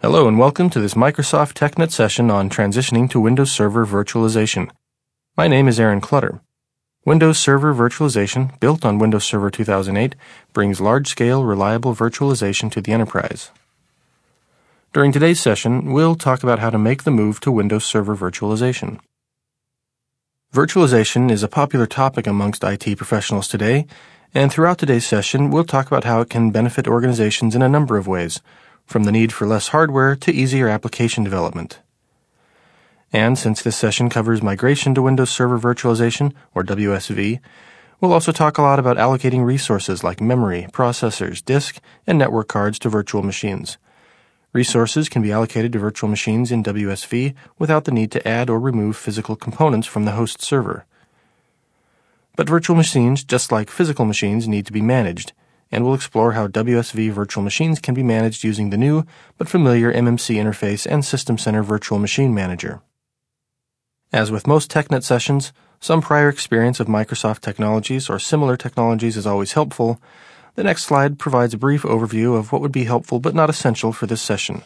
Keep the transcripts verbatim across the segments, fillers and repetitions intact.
Hello and welcome to this Microsoft TechNet session on transitioning to Windows Server virtualization. My name is Aaron Clutter. Windows Server virtualization, built on Windows Server two thousand eight, brings large-scale, reliable virtualization to the enterprise. During today's session, we'll talk about how to make the move to Windows Server virtualization. Virtualization is a popular topic amongst I T professionals today, and throughout today's session, we'll talk about how it can benefit organizations in a number of ways, from the need for less hardware to easier application development. And since this session covers migration to Windows Server virtualization, or W S V, we'll also talk a lot about allocating resources like memory, processors, disk, and network cards to virtual machines. Resources can be allocated to virtual machines in W S V without the need to add or remove physical components from the host server. But virtual machines, just like physical machines, need to be managed, and we'll explore how W S V virtual machines can be managed using the new but familiar M M C interface and System Center Virtual Machine Manager. As with most TechNet sessions, some prior experience of Microsoft technologies or similar technologies is always helpful. The next slide provides a brief overview of what would be helpful but not essential for this session.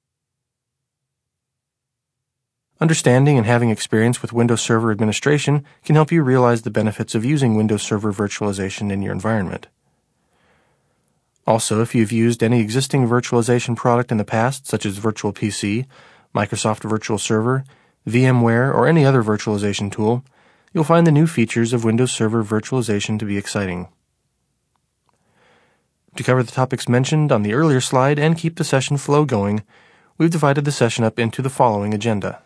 Understanding and having experience with Windows Server administration can help you realize the benefits of using Windows Server virtualization in your environment. Also, if you've used any existing virtualization product in the past, such as Virtual P C, Microsoft Virtual Server, VMware, or any other virtualization tool, you'll find the new features of Windows Server virtualization to be exciting. To cover the topics mentioned on the earlier slide and keep the session flow going, we've divided the session up into the following agenda.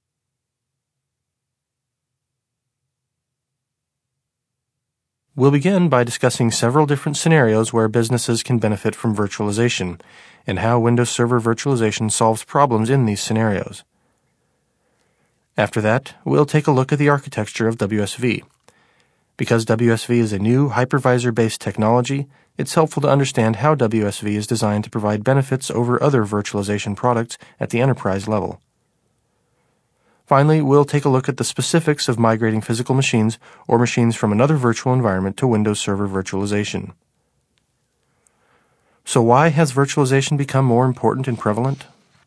We'll begin by discussing several different scenarios where businesses can benefit from virtualization, and how Windows Server virtualization solves problems in these scenarios. After that, we'll take a look at the architecture of W S V. Because W S V is a new hypervisor-based technology, it's helpful to understand how W S V is designed to provide benefits over other virtualization products at the enterprise level. Finally, we'll take a look at the specifics of migrating physical machines or machines from another virtual environment to Windows Server virtualization. So why has virtualization become more important and prevalent?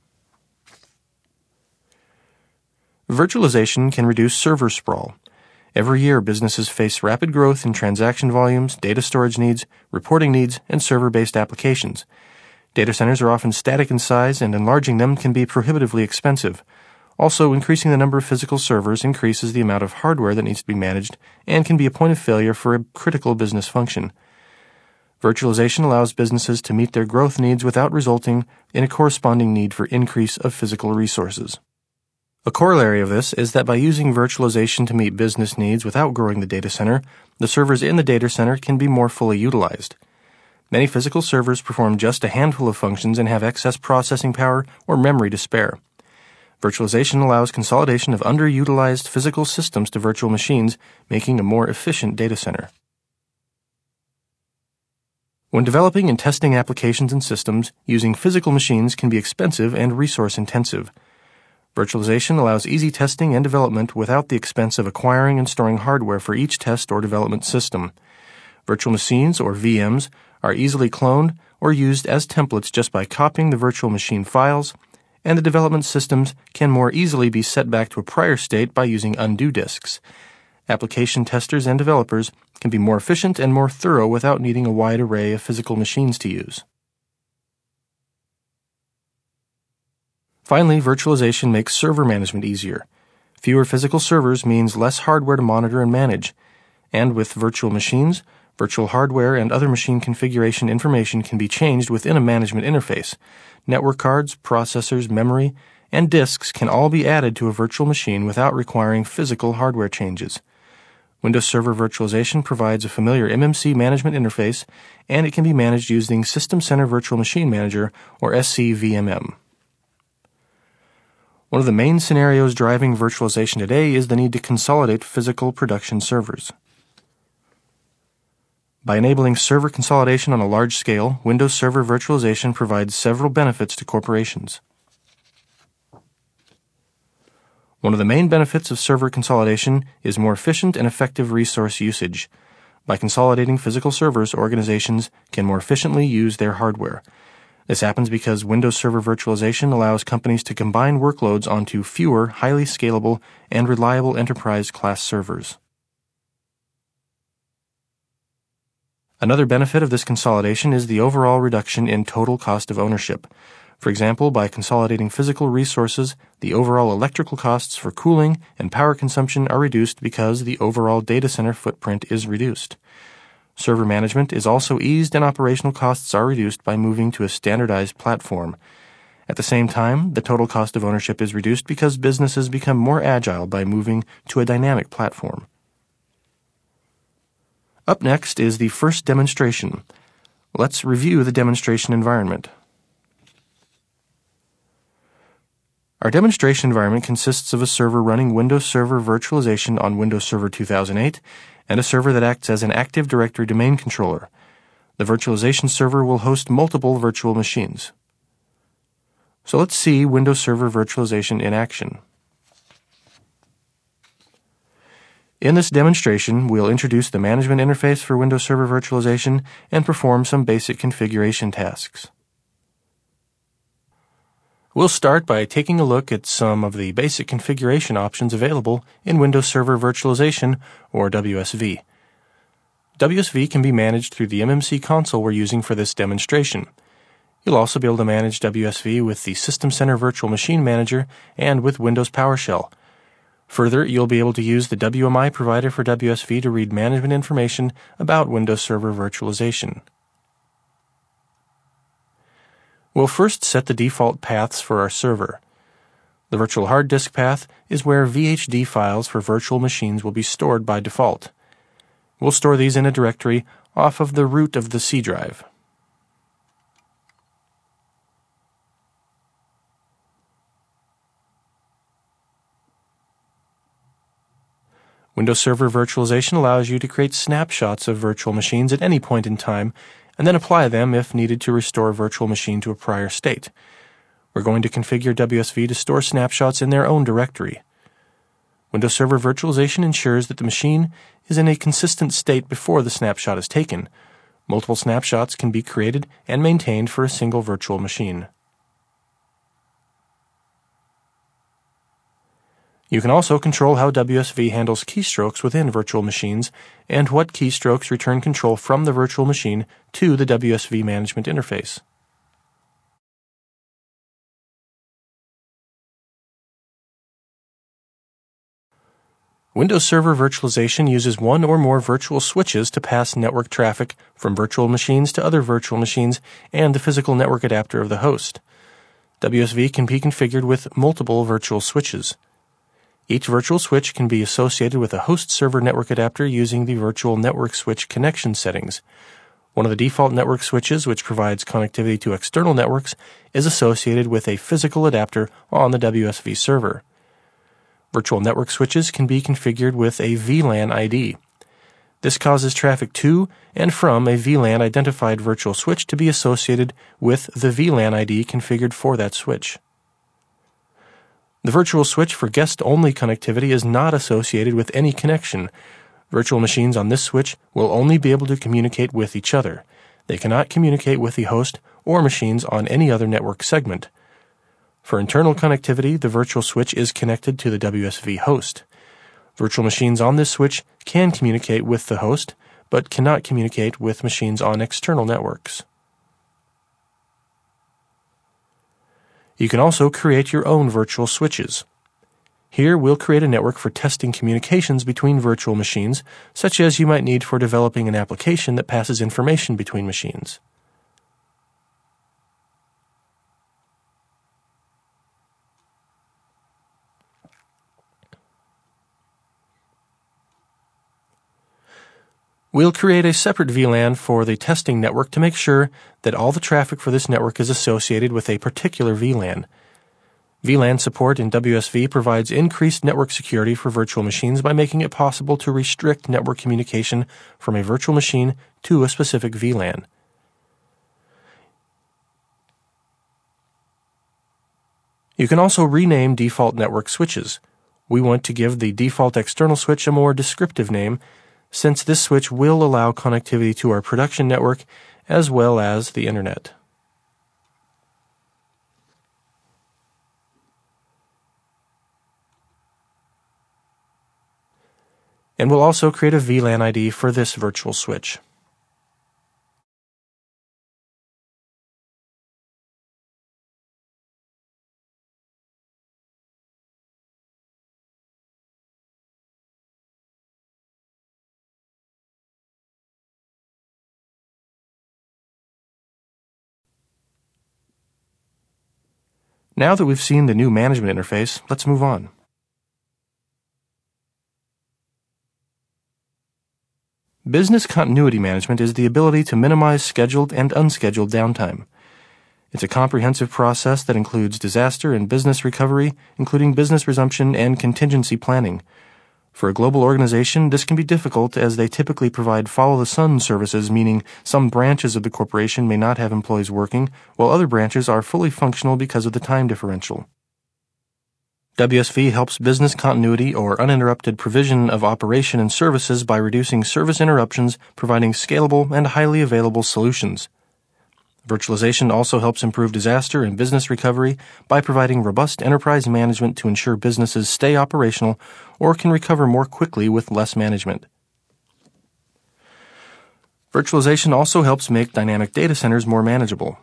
Virtualization can reduce server sprawl. Every year, businesses face rapid growth in transaction volumes, data storage needs, reporting needs, and server-based applications. Data centers are often static in size, and enlarging them can be prohibitively expensive. Also, increasing the number of physical servers increases the amount of hardware that needs to be managed and can be a point of failure for a critical business function. Virtualization allows businesses to meet their growth needs without resulting in a corresponding need for increase of physical resources. A corollary of this is that by using virtualization to meet business needs without growing the data center, the servers in the data center can be more fully utilized. Many physical servers perform just a handful of functions and have excess processing power or memory to spare. Virtualization allows consolidation of underutilized physical systems to virtual machines, making a more efficient data center. When developing and testing applications and systems, using physical machines can be expensive and resource-intensive. Virtualization allows easy testing and development without the expense of acquiring and storing hardware for each test or development system. Virtual machines, or V Ms, are easily cloned or used as templates just by copying the virtual machine files, and the development systems can more easily be set back to a prior state by using undo disks. Application testers and developers can be more efficient and more thorough without needing a wide array of physical machines to use. Finally, virtualization makes server management easier. Fewer physical servers means less hardware to monitor and manage. And with virtual machines, virtual hardware and other machine configuration information can be changed within a management interface. Network cards, processors, memory, and disks can all be added to a virtual machine without requiring physical hardware changes. Windows Server virtualization provides a familiar M M C management interface, and it can be managed using System Center Virtual Machine Manager, or S C V M M. One of the main scenarios driving virtualization today is the need to consolidate physical production servers. By enabling server consolidation on a large scale, Windows Server virtualization provides several benefits to corporations. One of the main benefits of server consolidation is more efficient and effective resource usage. By consolidating physical servers, organizations can more efficiently use their hardware. This happens because Windows Server Virtualization allows companies to combine workloads onto fewer, highly scalable, and reliable enterprise-class servers. Another benefit of this consolidation is the overall reduction in total cost of ownership. For example, by consolidating physical resources, the overall electrical costs for cooling and power consumption are reduced because the overall data center footprint is reduced. Server management is also eased and operational costs are reduced by moving to a standardized platform. At the same time, the total cost of ownership is reduced because businesses become more agile by moving to a dynamic platform. Up next is the first demonstration. Let's review the demonstration environment. Our demonstration environment consists of a server running Windows Server Virtualization on Windows Server two thousand eight and a server that acts as an Active Directory domain controller. The virtualization server will host multiple virtual machines. So let's see Windows Server Virtualization in action. In this demonstration, we'll introduce the management interface for Windows Server Virtualization and perform some basic configuration tasks. We'll start by taking a look at some of the basic configuration options available in Windows Server Virtualization, or W S V. W S V can be managed through the M M C console we're using for this demonstration. You'll also be able to manage W S V with the System Center Virtual Machine Manager and with Windows PowerShell. Further, you'll be able to use the W M I provider for W S V to read management information about Windows Server Virtualization. We'll first set the default paths for our server. The virtual hard disk path is where V H D files for virtual machines will be stored by default. We'll store these in a directory off of the root of the C drive. Windows Server Virtualization allows you to create snapshots of virtual machines at any point in time and then apply them if needed to restore a virtual machine to a prior state. We're going to configure W S V to store snapshots in their own directory. Windows Server Virtualization ensures that the machine is in a consistent state before the snapshot is taken. Multiple snapshots can be created and maintained for a single virtual machine. You can also control how W S V handles keystrokes within virtual machines and what keystrokes return control from the virtual machine to the W S V management interface. Windows Server Virtualization uses one or more virtual switches to pass network traffic from virtual machines to other virtual machines and the physical network adapter of the host. W S V can be configured with multiple virtual switches. Each virtual switch can be associated with a host server network adapter using the virtual network switch connection settings. One of the default network switches, which provides connectivity to external networks, is associated with a physical adapter on the W S V server. Virtual network switches can be configured with a V LAN I D. This causes traffic to and from a V LAN identified virtual switch to be associated with the V LAN I D configured for that switch. The virtual switch for guest-only connectivity is not associated with any connection. Virtual machines on this switch will only be able to communicate with each other. They cannot communicate with the host or machines on any other network segment. For internal connectivity, the virtual switch is connected to the W S V host. Virtual machines on this switch can communicate with the host, but cannot communicate with machines on external networks. You can also create your own virtual switches. Here, we'll create a network for testing communications between virtual machines, such as you might need for developing an application that passes information between machines. We'll create a separate V LAN for the testing network to make sure that all the traffic for this network is associated with a particular V LAN. V LAN support in W S V provides increased network security for virtual machines by making it possible to restrict network communication from a virtual machine to a specific V LAN. You can also rename default network switches. We want to give the default external switch a more descriptive name, since this switch will allow connectivity to our production network as well as the Internet. and we'll also create a V LAN I D for this virtual switch. Now that we've seen the new management interface, let's move on. Business continuity management is the ability to minimize scheduled and unscheduled downtime. It's a comprehensive process that includes disaster and business recovery, including business resumption and contingency planning. For a global organization, this can be difficult as they typically provide follow-the-sun services, meaning some branches of the corporation may not have employees working, while other branches are fully functional because of the time differential. W S V helps business continuity or uninterrupted provision of operation and services by reducing service interruptions, providing scalable and highly available solutions. Virtualization also helps improve disaster and business recovery by providing robust enterprise management to ensure businesses stay operational or can recover more quickly with less management. Virtualization also helps make dynamic data centers more manageable.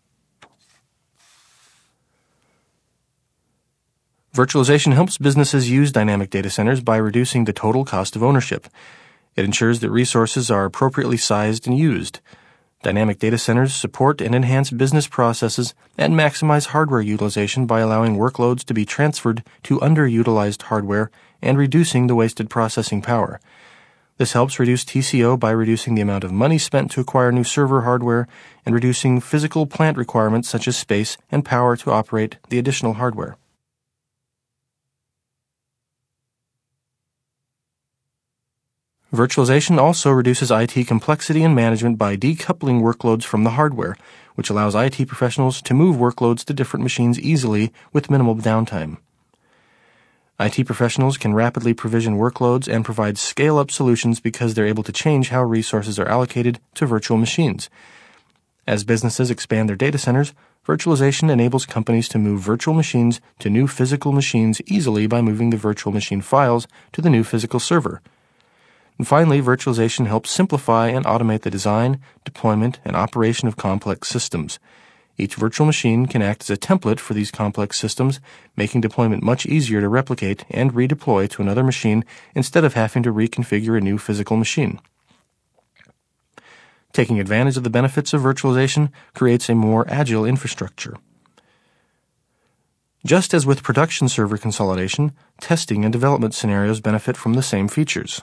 Virtualization helps businesses use dynamic data centers by reducing the total cost of ownership. It ensures that resources are appropriately sized and used. Dynamic data centers support and enhance business processes and maximize hardware utilization by allowing workloads to be transferred to underutilized hardware and reducing the wasted processing power. This helps reduce T C O by reducing the amount of money spent to acquire new server hardware and reducing physical plant requirements such as space and power to operate the additional hardware. Virtualization also reduces I T complexity and management by decoupling workloads from the hardware, which allows I T professionals to move workloads to different machines easily with minimal downtime. I T professionals can rapidly provision workloads and provide scale-up solutions because they're able to change how resources are allocated to virtual machines. As businesses expand their data centers, virtualization enables companies to move virtual machines to new physical machines easily by moving the virtual machine files to the new physical server. And finally, virtualization helps simplify and automate the design, deployment, and operation of complex systems. Each virtual machine can act as a template for these complex systems, making deployment much easier to replicate and redeploy to another machine instead of having to reconfigure a new physical machine. Taking advantage of the benefits of virtualization creates a more agile infrastructure. Just as with production server consolidation, testing and development scenarios benefit from the same features.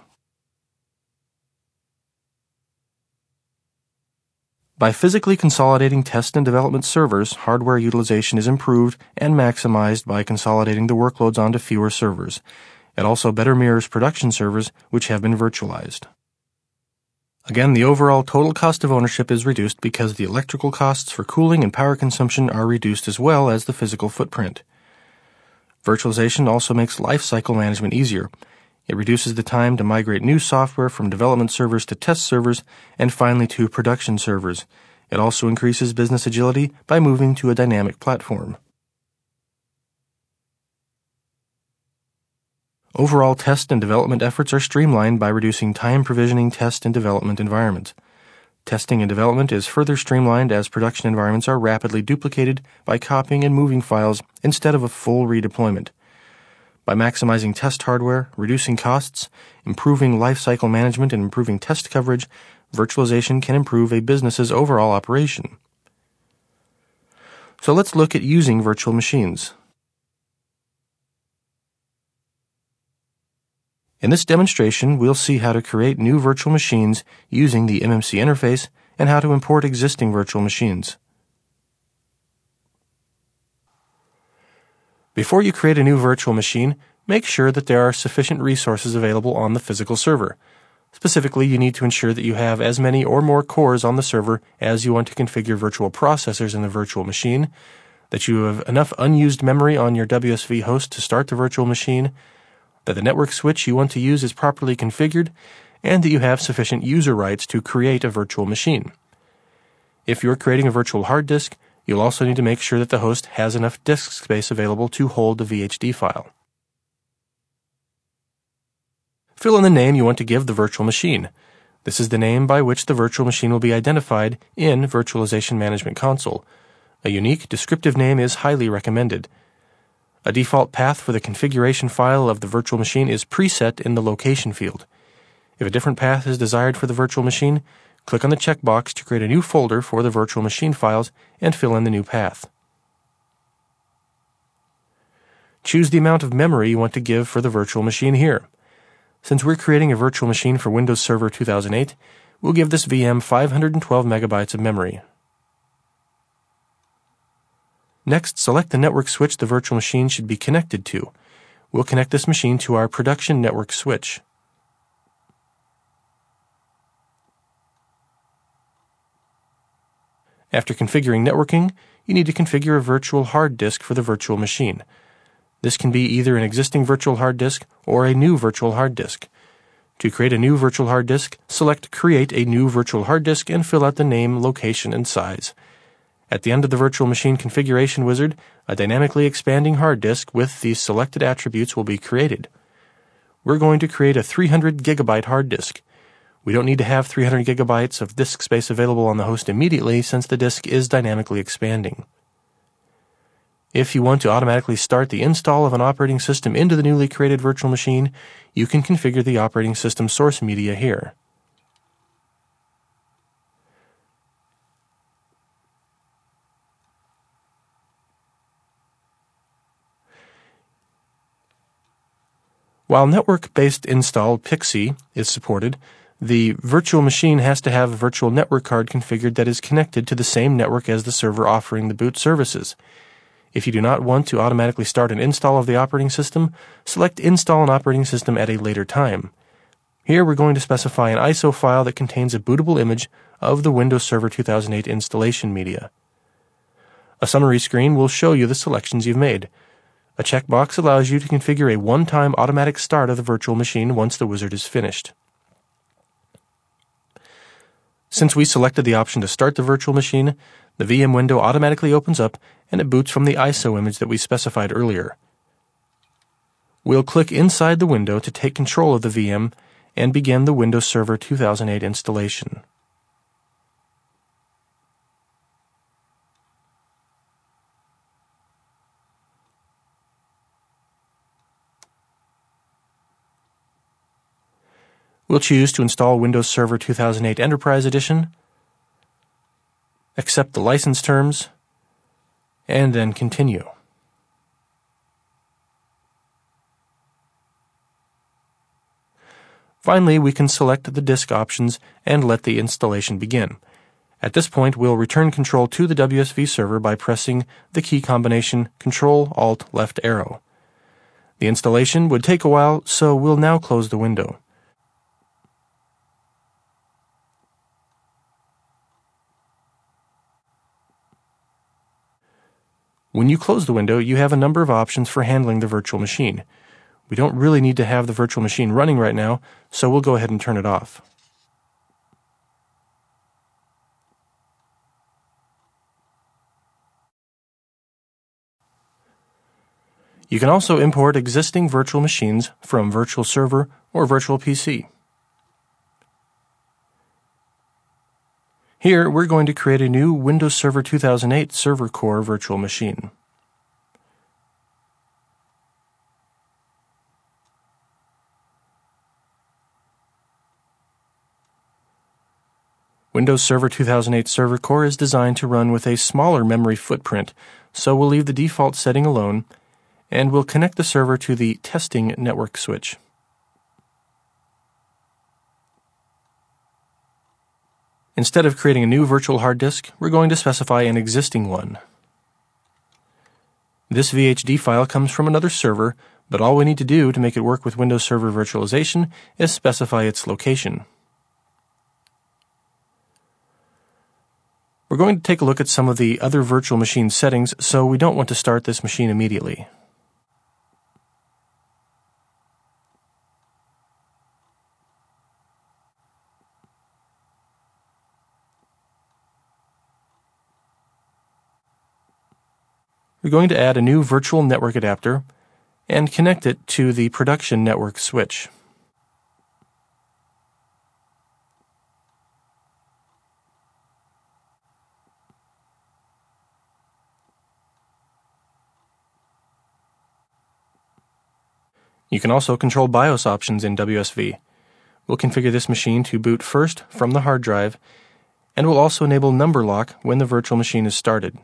By physically consolidating test and development servers, hardware utilization is improved and maximized by consolidating the workloads onto fewer servers. It also better mirrors production servers, which have been virtualized. Again, the overall total cost of ownership is reduced because the electrical costs for cooling and power consumption are reduced as well as the physical footprint. Virtualization also makes lifecycle management easier. It reduces the time to migrate new software from development servers to test servers and finally to production servers. It also increases business agility by moving to a dynamic platform. Overall test and development efforts are streamlined by reducing time provisioning test and development environments. Testing and development is further streamlined as production environments are rapidly duplicated by copying and moving files instead of a full redeployment. By maximizing test hardware, reducing costs, improving lifecycle management, and improving test coverage, virtualization can improve a business's overall operation. So let's look at using virtual machines. In this demonstration, we'll see how to create new virtual machines using the M M C interface and how to import existing virtual machines. Before you create a new virtual machine, make sure that there are sufficient resources available on the physical server. Specifically, you need to ensure that you have as many or more cores on the server as you want to configure virtual processors in the virtual machine, that you have enough unused memory on your W S V host to start the virtual machine, that the network switch you want to use is properly configured, and that you have sufficient user rights to create a virtual machine. If you're creating a virtual hard disk, you'll also need to make sure that the host has enough disk space available to hold the V H D file. Fill in the name you want to give the virtual machine. This is the name by which the virtual machine will be identified in Virtualization Management Console. A unique, descriptive name is highly recommended. A default path for the configuration file of the virtual machine is preset in the location field. If a different path is desired for the virtual machine, click on the checkbox to create a new folder for the virtual machine files and fill in the new path. Choose the amount of memory you want to give for the virtual machine here. Since we're creating a virtual machine for Windows Server two thousand eight, we'll give this V M five hundred twelve megabytes of memory. Next, select the network switch the virtual machine should be connected to. We'll connect this machine to our production network switch. After configuring networking, you need to configure a virtual hard disk for the virtual machine. This can be either an existing virtual hard disk or a new virtual hard disk. To create a new virtual hard disk, select Create a New Virtual Hard Disk and fill out the name, location, and size. At the end of the virtual machine configuration wizard, a dynamically expanding hard disk with these selected attributes will be created. We're going to create a three hundred gigabyte hard disk. We don't need to have three hundred gigabytes of disk space available on the host immediately since the disk is dynamically expanding. If you want to automatically start the install of an operating system into the newly created virtual machine, you can configure the operating system source media here. While network-based install PXE is supported, the virtual machine has to have a virtual network card configured that is connected to the same network as the server offering the boot services. If you do not want to automatically start an install of the operating system, select Install an operating system at a later time. Here we're going to specify an I S O file that contains a bootable image of the Windows Server two thousand eight installation media. A summary screen will show you the selections you've made. A checkbox allows you to configure a one-time automatic start of the virtual machine once the wizard is finished. Since we selected the option to start the virtual machine, the V M window automatically opens up and it boots from the I S O image that we specified earlier. We'll click inside the window to take control of the V M and begin the Windows Server two thousand eight installation. We'll choose to install Windows Server two thousand eight Enterprise Edition, accept the license terms, and then continue. Finally, we can select the disk options and let the installation begin. At this point, we'll return control to the W S V server by pressing the key combination control alt left arrow. The installation would take a while, so we'll now close the window. When you close the window, you have a number of options for handling the virtual machine. We don't really need to have the virtual machine running right now, so we'll go ahead and turn it off. You can also import existing virtual machines from Virtual Server or Virtual P C. Here, we're going to create a new Windows Server two thousand eight Server Core virtual machine. Windows Server two thousand eight Server Core is designed to run with a smaller memory footprint, so we'll leave the default setting alone, and we'll connect the server to the testing network switch. Instead of creating a new virtual hard disk, we're going to specify an existing one. This V H D file comes from another server, but all we need to do to make it work with Windows Server Virtualization is specify its location. We're going to take a look at some of the other virtual machine settings, so we don't want to start this machine immediately. We're going to add a new virtual network adapter and connect it to the production network switch. You can also control BIOS options in W S V. We'll configure this machine to boot first from the hard drive, and will also enable number lock when the virtual machine is started.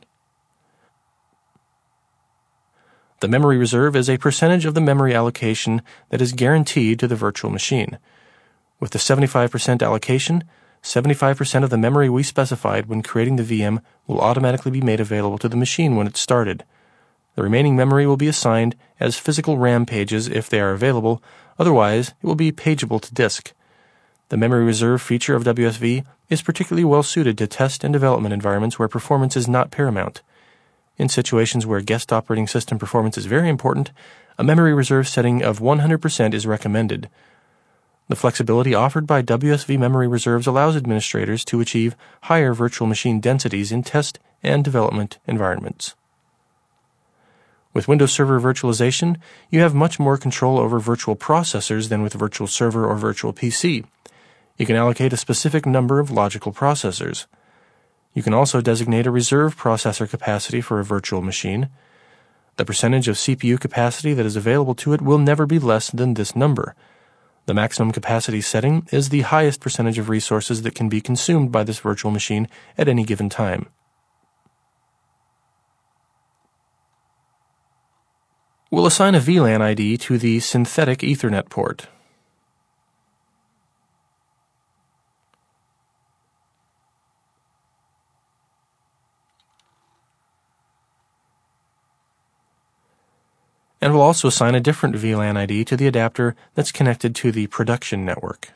The memory reserve is a percentage of the memory allocation that is guaranteed to the virtual machine. With the seventy-five percent allocation, seventy-five percent of the memory we specified when creating the V M will automatically be made available to the machine when it's started. The remaining memory will be assigned as physical RAM pages if they are available, otherwise it will be pageable to disk. The memory reserve feature of W S V is particularly well suited to test and development environments where performance is not paramount. In situations where guest operating system performance is very important, a memory reserve setting of one hundred percent is recommended. The flexibility offered by W S V memory reserves allows administrators to achieve higher virtual machine densities in test and development environments. With Windows Server Virtualization, you have much more control over virtual processors than with Virtual Server or Virtual P C. You can allocate a specific number of logical processors. You can also designate a reserve processor capacity for a virtual machine. The percentage of C P U capacity that is available to it will never be less than this number. The maximum capacity setting is the highest percentage of resources that can be consumed by this virtual machine at any given time. We'll assign a V LAN I D to the synthetic Ethernet port. And we'll also assign a different V LAN I D to the adapter that's connected to the production network.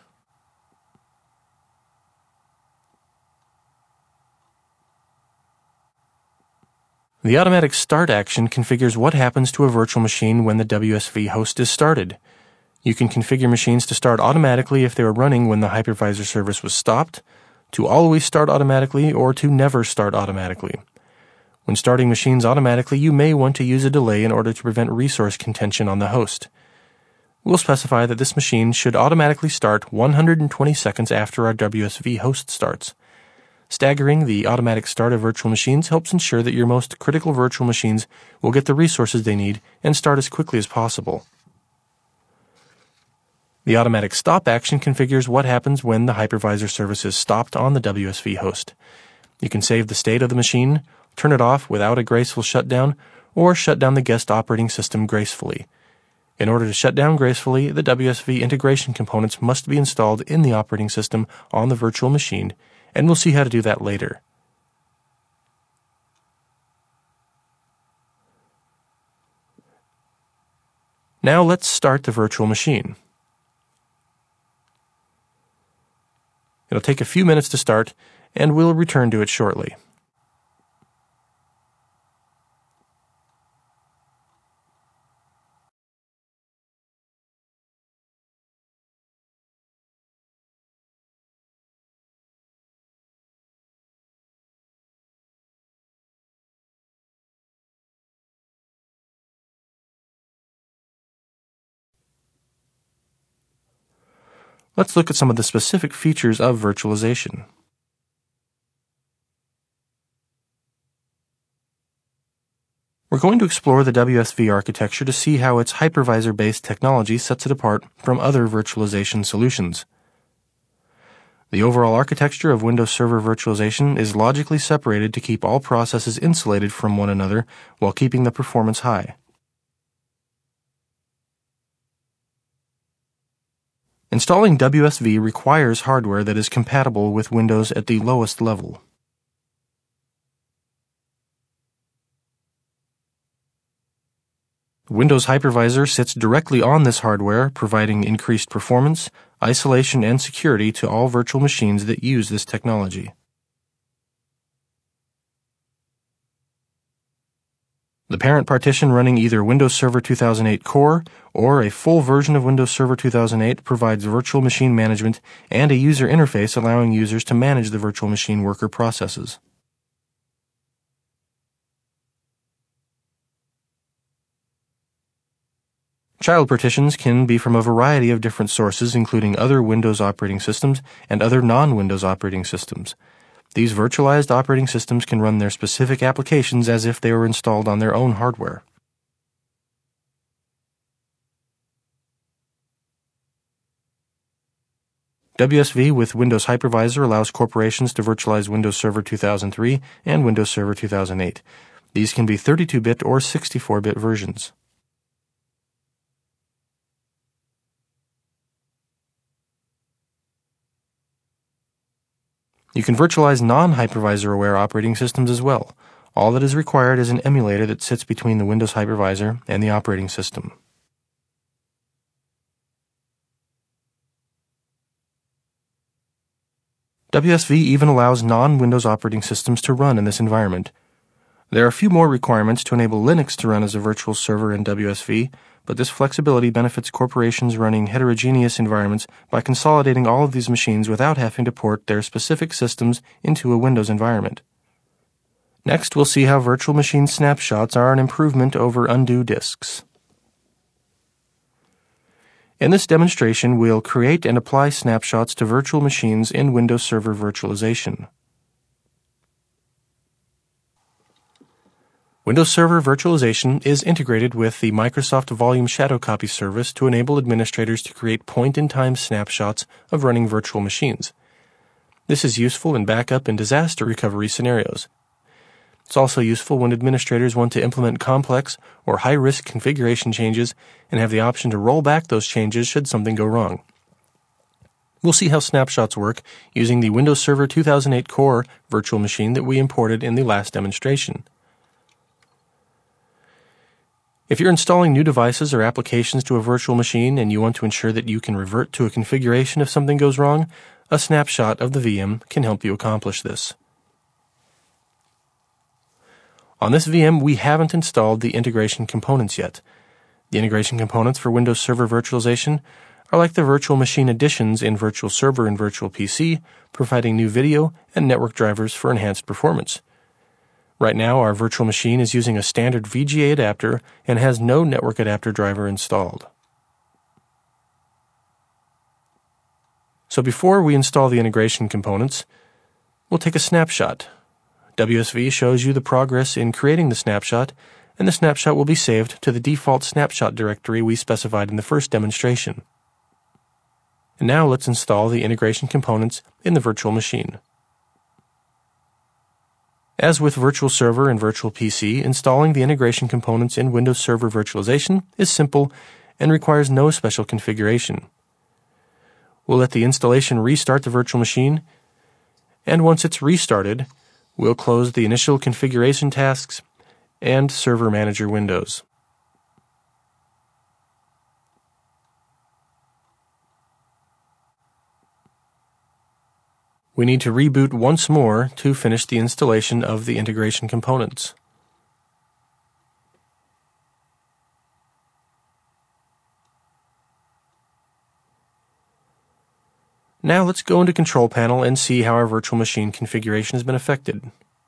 The automatic start action configures what happens to a virtual machine when the W S V host is started. You can configure machines to start automatically if they were running when the hypervisor service was stopped, to always start automatically, or to never start automatically. When starting machines automatically, you may want to use a delay in order to prevent resource contention on the host. We'll specify that this machine should automatically start one hundred twenty seconds after our W S V host starts. Staggering the automatic start of virtual machines helps ensure that your most critical virtual machines will get the resources they need and start as quickly as possible. The automatic stop action configures what happens when the hypervisor service is stopped on the W S V host. You can save the state of the machine, turn it off without a graceful shutdown, or shut down the guest operating system gracefully. In order to shut down gracefully, the W S V integration components must be installed in the operating system on the virtual machine, and we'll see how to do that later. Now let's start the virtual machine. It'll take a few minutes to start, and we'll return to it shortly. Let's look at some of the specific features of virtualization. We're going to explore the W S V architecture to see how its hypervisor-based technology sets it apart from other virtualization solutions. The overall architecture of Windows Server Virtualization is logically separated to keep all processes insulated from one another while keeping the performance high. Installing W S V requires hardware that is compatible with Windows at the lowest level. Windows Hypervisor sits directly on this hardware, providing increased performance, isolation, and security to all virtual machines that use this technology. The parent partition running either Windows Server two thousand eight Core or a full version of Windows Server two thousand eight provides virtual machine management and a user interface allowing users to manage the virtual machine worker processes. Child partitions can be from a variety of different sources, including other Windows operating systems and other non-Windows operating systems. These virtualized operating systems can run their specific applications as if they were installed on their own hardware. W S V with Windows Hypervisor allows corporations to virtualize Windows Server two thousand three and Windows Server two thousand eight. These can be thirty-two bit or sixty-four bit versions. You can virtualize non-hypervisor-aware operating systems as well. All that is required is an emulator that sits between the Windows hypervisor and the operating system. W S V even allows non-Windows operating systems to run in this environment. There are a few more requirements to enable Linux to run as a virtual server in W S V, but this flexibility benefits corporations running heterogeneous environments by consolidating all of these machines without having to port their specific systems into a Windows environment. Next, we'll see how virtual machine snapshots are an improvement over undo disks. In this demonstration, we'll create and apply snapshots to virtual machines in Windows Server Virtualization. Windows Server Virtualization is integrated with the Microsoft Volume Shadow Copy service to enable administrators to create point-in-time snapshots of running virtual machines. This is useful in backup and disaster recovery scenarios. It's also useful when administrators want to implement complex or high-risk configuration changes and have the option to roll back those changes should something go wrong. We'll see how snapshots work using the Windows Server two thousand eight Core virtual machine that we imported in the last demonstration. If you're installing new devices or applications to a virtual machine and you want to ensure that you can revert to a configuration if something goes wrong, a snapshot of the V M can help you accomplish this. On this V M, we haven't installed the integration components yet. The integration components for Windows Server Virtualization are like the virtual machine additions in Virtual Server and Virtual P C, providing new video and network drivers for enhanced performance. Right now, our virtual machine is using a standard V G A adapter and has no network adapter driver installed. So before we install the integration components, we'll take a snapshot. W S V shows you the progress in creating the snapshot, and the snapshot will be saved to the default snapshot directory we specified in the first demonstration. And now let's install the integration components in the virtual machine. As with Virtual Server and Virtual P C, installing the integration components in Windows Server Virtualization is simple and requires no special configuration. We'll let the installation restart the virtual machine, and once it's restarted, we'll close the initial configuration tasks and Server Manager windows. We need to reboot once more to finish the installation of the integration components. Now let's go into Control Panel and see how our virtual machine configuration has been affected.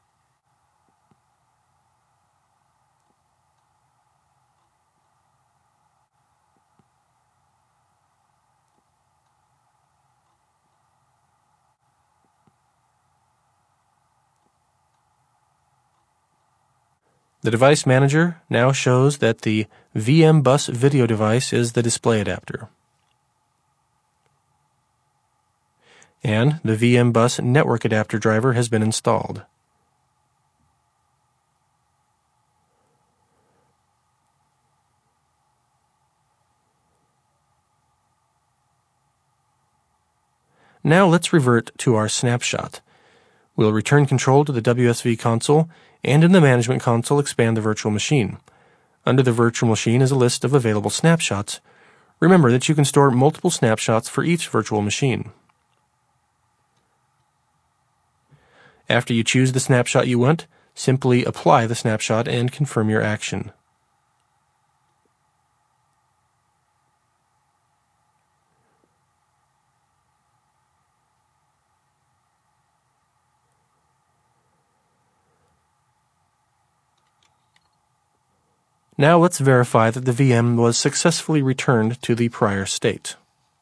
The device manager now shows that the V M Bus video device is the display adapter. And the V M Bus network adapter driver has been installed. Now let's revert to our snapshot. We'll return control to the W S V console, and in the Management console expand the virtual machine. Under the virtual machine is a list of available snapshots. Remember that you can store multiple snapshots for each virtual machine. After you choose the snapshot you want, simply apply the snapshot and confirm your action. Now let's verify that the V M was successfully returned to the prior state.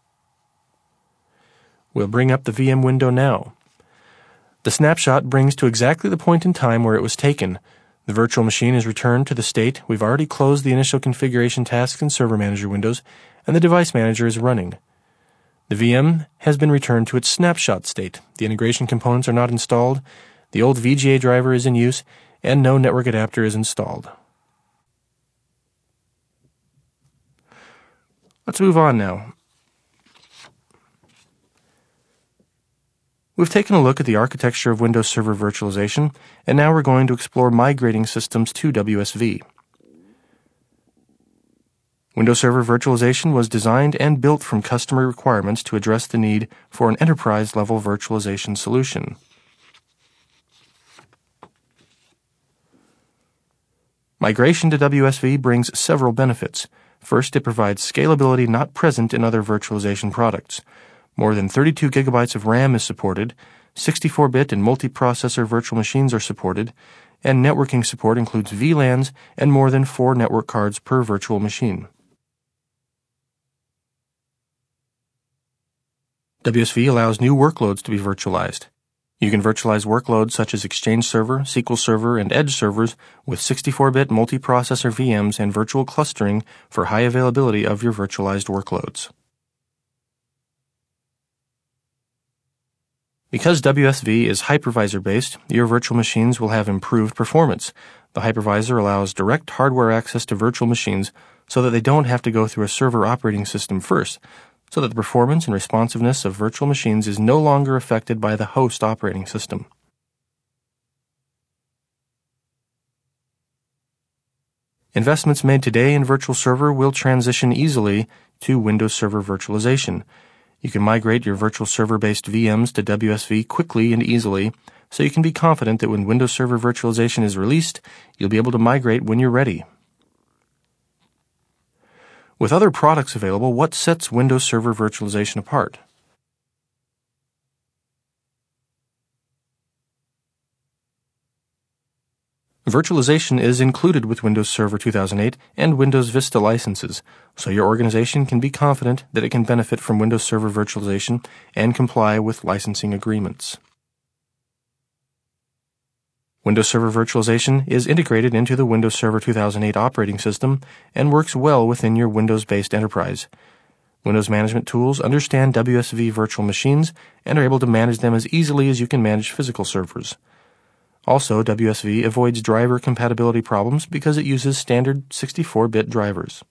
We'll bring up the V M window now. The snapshot brings to exactly the point in time where it was taken. The virtual machine is returned to the state. We've already closed the initial configuration tasks and Server Manager windows, and the Device Manager is running. The V M has been returned to its snapshot state. The integration components are not installed, the old V G A driver is in use, and no network adapter is installed. Let's move on now. We've taken a look at the architecture of Windows Server Virtualization, and now we're going to explore migrating systems to W S V. Windows Server Virtualization was designed and built from customer requirements to address the need for an enterprise-level virtualization solution. Migration to W S V brings several benefits. First, it provides scalability not present in other virtualization products. More than thirty-two gigabytes of RAM is supported, sixty-four bit and multiprocessor virtual machines are supported, and networking support includes V LANs and more than four network cards per virtual machine. W S V allows new workloads to be virtualized. You can virtualize workloads such as Exchange Server, S Q L Server, and Edge servers with sixty-four bit multiprocessor V Ms and virtual clustering for high availability of your virtualized workloads. Because W S V is hypervisor-based, your virtual machines will have improved performance. The hypervisor allows direct hardware access to virtual machines so that they don't have to go through a server operating system first, so that the performance and responsiveness of virtual machines is no longer affected by the host operating system. Investments made today in Virtual Server will transition easily to Windows Server Virtualization. You can migrate your Virtual Server-based V Ms to W S V quickly and easily, so you can be confident that when Windows Server Virtualization is released, you'll be able to migrate when you're ready. With other products available, what sets Windows Server Virtualization apart? Virtualization is included with Windows Server two thousand eight and Windows Vista licenses, so your organization can be confident that it can benefit from Windows Server Virtualization and comply with licensing agreements. Windows Server Virtualization is integrated into the Windows Server two thousand eight operating system and works well within your Windows-based enterprise. Windows management tools understand W S V virtual machines and are able to manage them as easily as you can manage physical servers. Also, W S V avoids driver compatibility problems because it uses standard sixty-four bit drivers.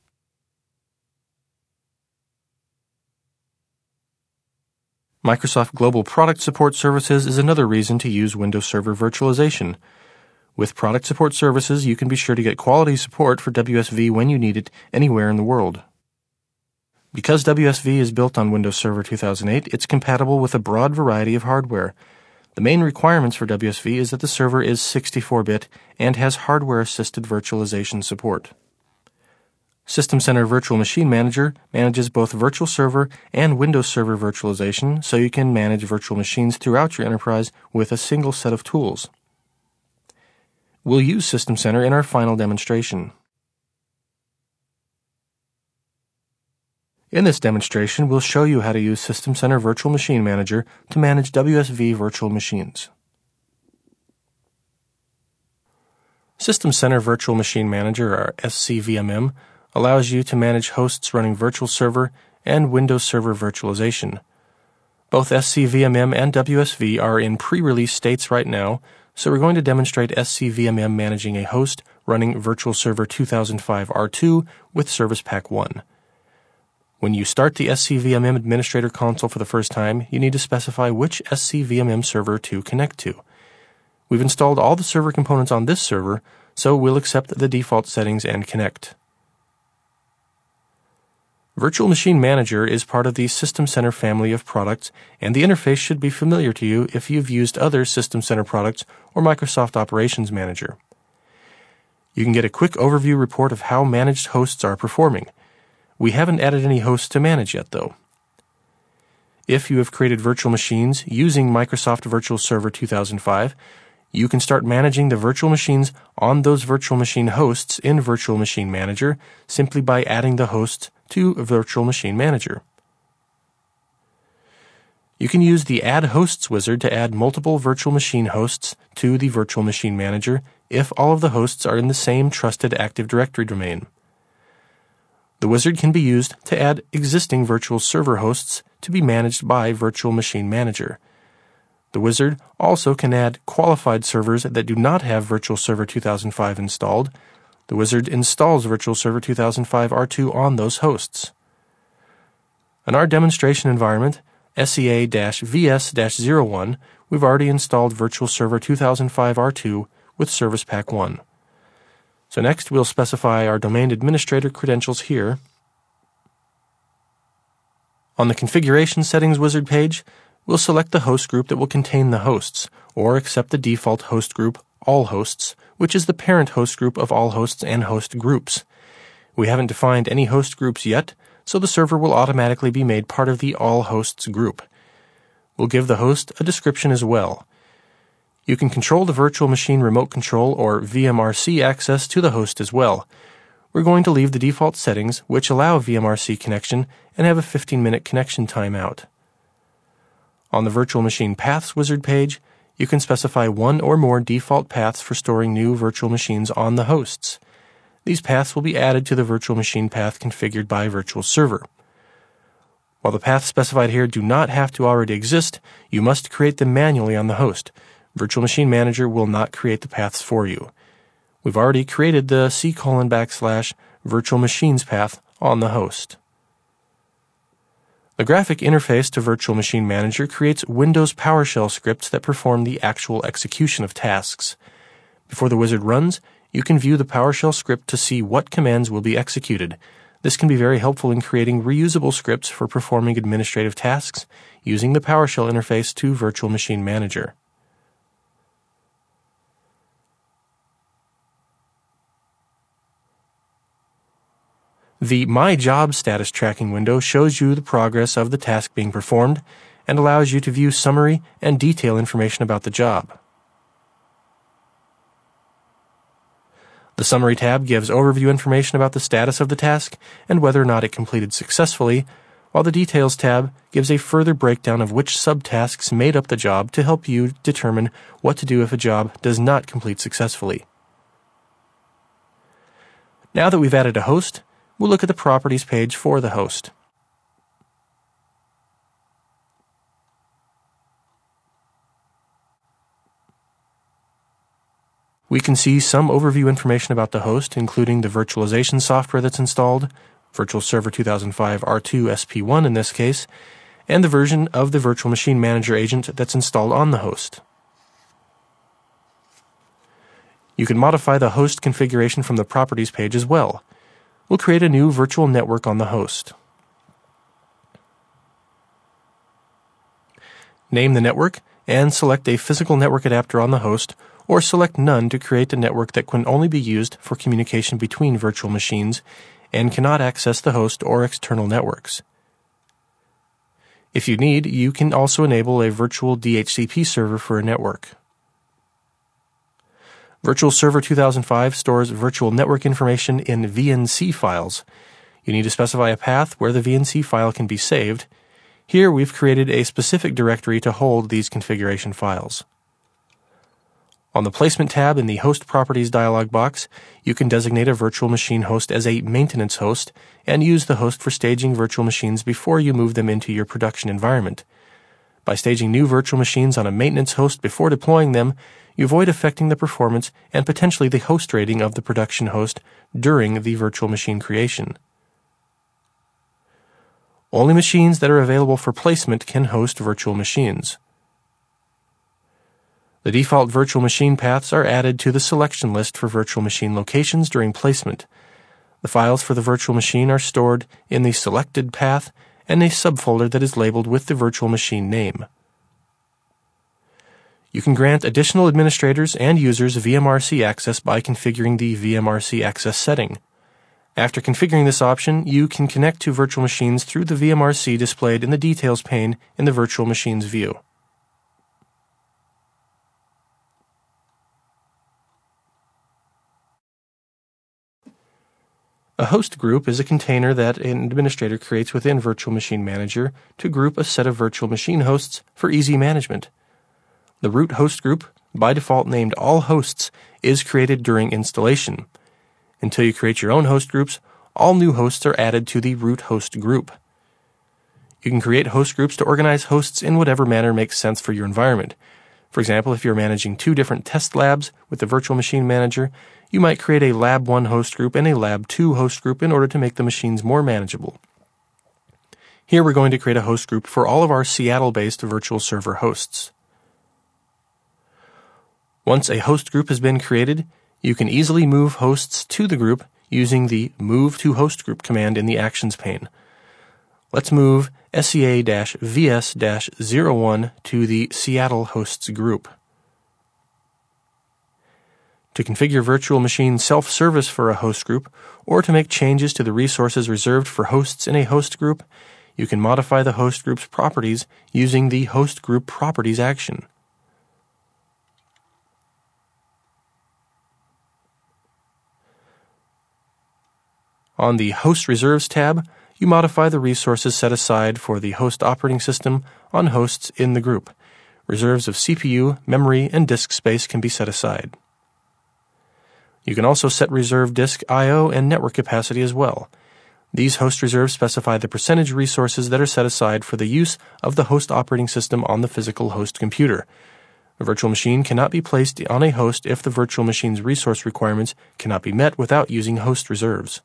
Microsoft Global Product Support Services is another reason to use Windows Server Virtualization. With product support services, you can be sure to get quality support for W S V when you need it anywhere in the world. Because W S V is built on Windows Server two thousand eight, it's compatible with a broad variety of hardware. The main requirements for W S V is that the server is sixty-four bit and has hardware-assisted virtualization support. System Center Virtual Machine Manager manages both Virtual Server and Windows Server Virtualization, so you can manage virtual machines throughout your enterprise with a single set of tools. We'll use System Center in our final demonstration. In this demonstration, we'll show you how to use System Center Virtual Machine Manager to manage W S V virtual machines. System Center Virtual Machine Manager, or S C V M M, allows you to manage hosts running Virtual Server and Windows Server Virtualization. Both S C V M M and W S V are in pre-release states right now, so we're going to demonstrate S C V M M managing a host running Virtual Server two thousand five R two with Service Pack one. When you start the S C V M M Administrator console for the first time, you need to specify which S C V M M server to connect to. We've installed all the server components on this server, so we'll accept the default settings and connect. Virtual Machine Manager is part of the System Center family of products, and the interface should be familiar to you if you've used other System Center products or Microsoft Operations Manager. You can get a quick overview report of how managed hosts are performing. We haven't added any hosts to manage yet, though. If you have created virtual machines using Microsoft Virtual Server two thousand five, you can start managing the virtual machines on those virtual machine hosts in Virtual Machine Manager simply by adding the hosts to Virtual Machine Manager. You can use the Add Hosts wizard to add multiple virtual machine hosts to the Virtual Machine Manager if all of the hosts are in the same trusted Active Directory domain. The wizard can be used to add existing virtual server hosts to be managed by Virtual Machine Manager. The wizard also can add qualified servers that do not have Virtual Server two thousand five installed. The wizard installs Virtual Server two thousand five R two on those hosts. In our demonstration environment, S E A V S zero one, we've already installed Virtual Server two thousand five R two with Service Pack one. So next we'll specify our domain administrator credentials here. On the Configuration Settings wizard page, we'll select the host group that will contain the hosts, or accept the default host group, All Hosts, which is the parent host group of all hosts and host groups. We haven't defined any host groups yet, so the server will automatically be made part of the All Hosts group. We'll give the host a description as well. You can control the Virtual Machine Remote Control or V M R C access to the host as well. We're going to leave the default settings, which allow V M R C connection and have a fifteen minute connection timeout. On the Virtual Machine Paths wizard page, you can specify one or more default paths for storing new virtual machines on the hosts. These paths will be added to the virtual machine path configured by Virtual Server. While the paths specified here do not have to already exist, you must create them manually on the host. Virtual Machine Manager will not create the paths for you. We've already created the C colon backslash virtual machines path on the host. The graphic interface to Virtual Machine Manager creates Windows PowerShell scripts that perform the actual execution of tasks. Before the wizard runs, you can view the PowerShell script to see what commands will be executed. This can be very helpful in creating reusable scripts for performing administrative tasks using the PowerShell interface to Virtual Machine Manager. The My Job status tracking window shows you the progress of the task being performed and allows you to view summary and detail information about the job. The Summary tab gives overview information about the status of the task and whether or not it completed successfully, while the Details tab gives a further breakdown of which subtasks made up the job to help you determine what to do if a job does not complete successfully. Now that we've added a host, we'll look at the Properties page for the host. We can see some overview information about the host, including the virtualization software that's installed, Virtual Server two thousand five R two S P one in this case, and the version of the Virtual Machine Manager agent that's installed on the host. You can modify the host configuration from the Properties page as well. We'll create a new virtual network on the host. Name the network and select a physical network adapter on the host, or select none to create a network that can only be used for communication between virtual machines and cannot access the host or external networks. If you need, you can also enable a virtual D H C P server for a network. Virtual Server two thousand five stores virtual network information in V N C files. You need to specify a path where the V N C file can be saved. Here we've created a specific directory to hold these configuration files. On the Placement tab in the Host Properties dialog box, you can designate a virtual machine host as a maintenance host and use the host for staging virtual machines before you move them into your production environment. By staging new virtual machines on a maintenance host before deploying them, you avoid affecting the performance and potentially the host rating of the production host during the virtual machine creation. Only machines that are available for placement can host virtual machines. The default virtual machine paths are added to the selection list for virtual machine locations during placement. The files for the virtual machine are stored in the selected path and a subfolder that is labeled with the virtual machine name. You can grant additional administrators and users V M R C access by configuring the V M R C access setting. After configuring this option, you can connect to virtual machines through the V M R C displayed in the Details pane in the Virtual Machines view. A host group is a container that an administrator creates within Virtual Machine Manager to group a set of virtual machine hosts for easy management. The root host group, by default named All Hosts, is created during installation. Until you create your own host groups, all new hosts are added to the root host group. You can create host groups to organize hosts in whatever manner makes sense for your environment. For example, if you're managing two different test labs with the Virtual Machine Manager, you might create a Lab one host group and a Lab two host group in order to make the machines more manageable. Here we're going to create a host group for all of our Seattle-based virtual server hosts. Once a host group has been created, you can easily move hosts to the group using the Move to Host Group command in the Actions pane. Let's move S E A V S zero one to the Seattle hosts group. To configure Virtual Machine self-service for a host group, or to make changes to the resources reserved for hosts in a host group, you can modify the host group's properties using the Host Group Properties action. On the Host Reserves tab, you modify the resources set aside for the host operating system on hosts in the group. Reserves of C P U, memory, and disk space can be set aside. You can also set reserve disk I O and network capacity as well. These host reserves specify the percentage resources that are set aside for the use of the host operating system on the physical host computer. A virtual machine cannot be placed on a host if the virtual machine's resource requirements cannot be met without using host reserves.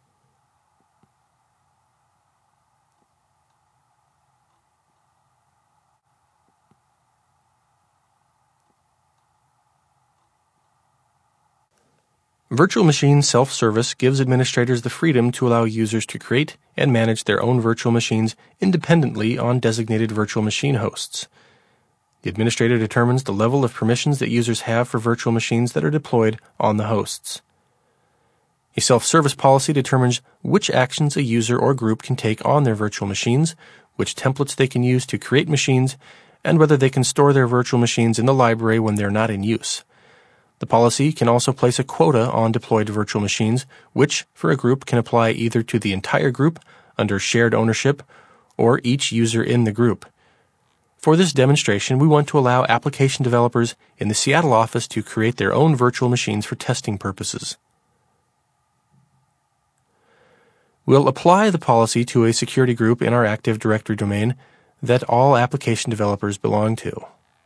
Virtual Machine Self-Service gives administrators the freedom to allow users to create and manage their own virtual machines independently on designated virtual machine hosts. The administrator determines the level of permissions that users have for virtual machines that are deployed on the hosts. A self-service policy determines which actions a user or group can take on their virtual machines, which templates they can use to create machines, and whether they can store their virtual machines in the library when they're not in use. The policy can also place a quota on deployed virtual machines, which, for a group, can apply either to the entire group under shared ownership or each user in the group. For this demonstration, we want to allow application developers in the Seattle office to create their own virtual machines for testing purposes. We'll apply the policy to a security group in our Active Directory domain that all application developers belong to.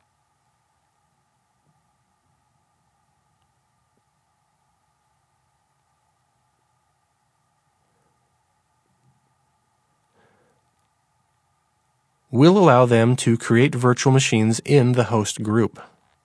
We'll allow them to create virtual machines in the host group.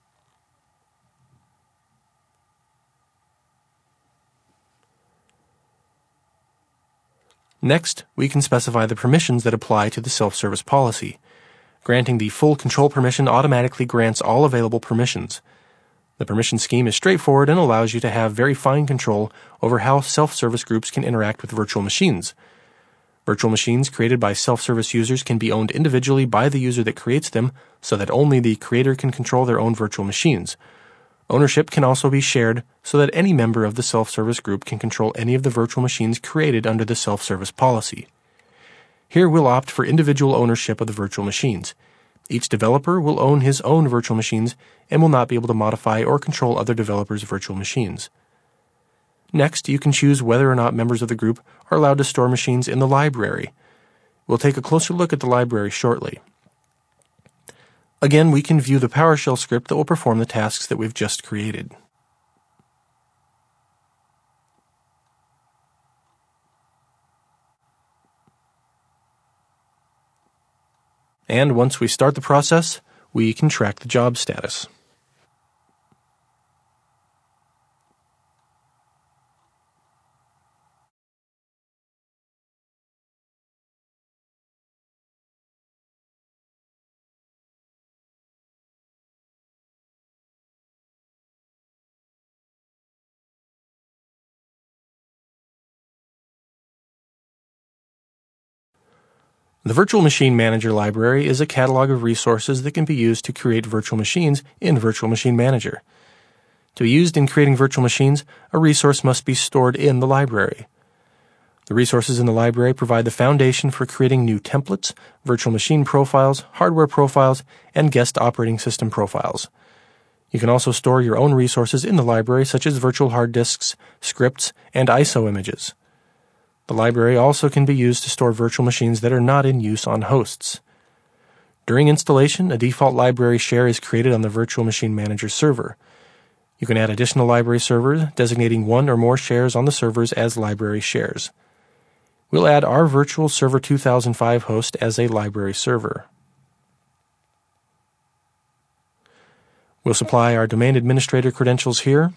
Next, we can specify the permissions that apply to the self-service policy. Granting the full control permission automatically grants all available permissions. The permission scheme is straightforward and allows you to have very fine control over how self-service groups can interact with virtual machines. Virtual machines created by self-service users can be owned individually by the user that creates them, so that only the creator can control their own virtual machines. Ownership can also be shared so that any member of the self-service group can control any of the virtual machines created under the self-service policy. Here we'll opt for individual ownership of the virtual machines. Each developer will own his own virtual machines and will not be able to modify or control other developers' virtual machines. Next, you can choose whether or not members of the group are allowed to store machines in the library. We'll take a closer look at the library shortly. Again, we can view the PowerShell script that will perform the tasks that we've just created. And once we start the process, we can track the job status. The Virtual Machine Manager library is a catalog of resources that can be used to create virtual machines in Virtual Machine Manager. To be used in creating virtual machines, a resource must be stored in the library. The resources in the library provide the foundation for creating new templates, virtual machine profiles, hardware profiles, and guest operating system profiles. You can also store your own resources in the library, such as virtual hard disks, scripts, and I S O images. The library also can be used to store virtual machines that are not in use on hosts. During installation, a default library share is created on the Virtual Machine Manager server. You can add additional library servers, designating one or more shares on the servers as library shares. We'll add our Virtual Server two thousand five host as a library server. We'll supply our domain administrator credentials here.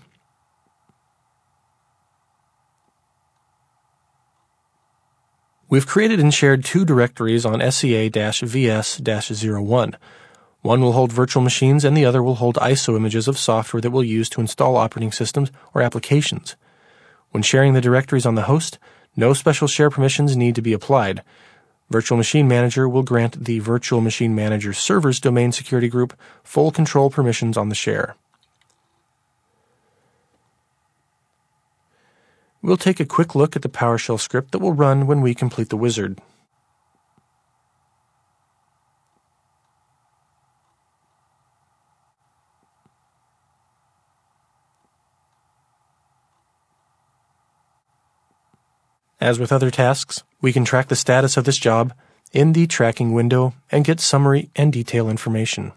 We've created and shared two directories on S E A V S zero one. One will hold virtual machines and the other will hold I S O images of software that we'll use to install operating systems or applications. When sharing the directories on the host, no special share permissions need to be applied. Virtual Machine Manager will grant the Virtual Machine Manager server's domain security group full control permissions on the share. We'll take a quick look at the PowerShell script that will run when we complete the wizard. As with other tasks, we can track the status of this job in the tracking window and get summary and detail information.